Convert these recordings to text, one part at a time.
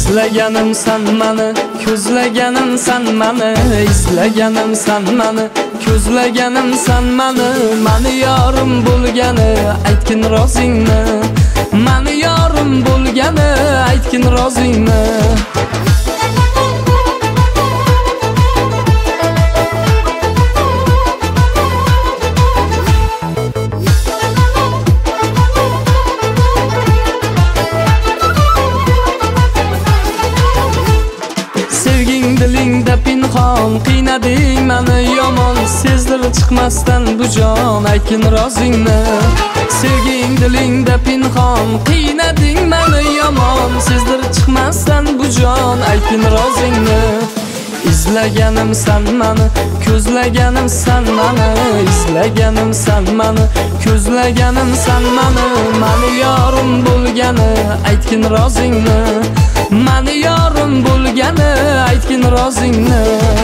İzlaganim san mani, ko'zlaganim san mani, izlaganim san mani, ko'zlaganim san mani, mani yorim bo'lgani aytgin rozingni, mani yorim bo'lgani aytgin rozingni. Dilingda pinhon qiynading mani yomon, sezdirib chiqmasdan bu jon aytgin rozingni. Sevging dilingda pinhon qiynading mani yomon, sezdirib chiqmasdan bu jon aytgin rozingni. İzlaganim san mani, ko'zlaganim san mani, izlaganim san mani, ko'zlaganim san mani, mani yorim bo'lgani aytgin rozingni, mani yorim bo'lgani aytgin rozingni.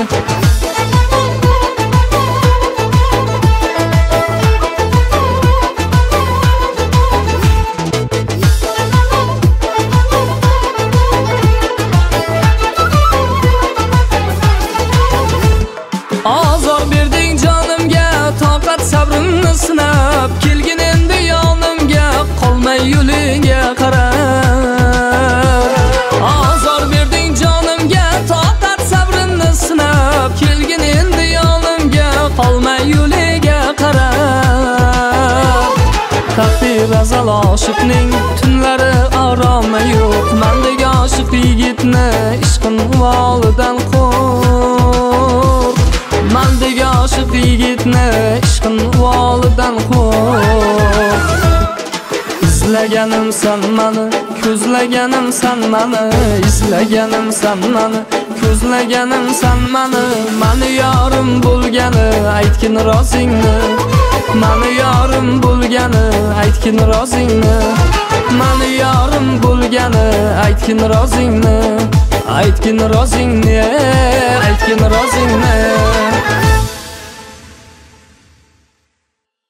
Azor berding jonimga, toqat sabrimni sinab, kelgin endi yonimga, qolmay yo'lingga qarab. Azor berding jonimga, toqat sabrimni sinab, kelgin endi yonimga, qolmay yo'lingga qarab. Taqdir azal oshiqning tunlari oromi yo'q, mendek oshiq yigitni ishqin volidan qo'rq. Mendek oshiq yigitni ishqin volidan qo'rq. İzlaganim san mani, ko'zlaganim san mani, izlaganim san mani, ko'zlaganim san mani, mani yorim bo'lgani aytgin rozingni, mani yorim bo'lgani aytgin rozingni, mani yorim bo'lgani aytgin rozingni, aytgin rozingni, aytgin rozingni.